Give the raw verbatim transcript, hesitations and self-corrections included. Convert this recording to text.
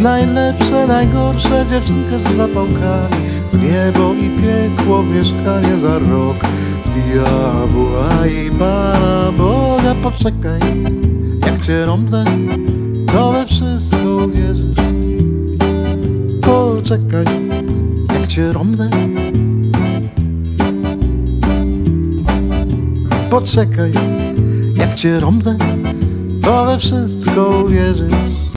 najlepsze, najgorsze, dziewczynkę z zapałkami, niebo i piekło, mieszkanie za rok, diabła i Pana Boga. Poczekaj, jak cię rąbnę, to we wszystko uwierzysz. Poczekaj, jak cię rąbnę. Poczekaj, jak cię rąbnę, to we wszystko uwierzysz.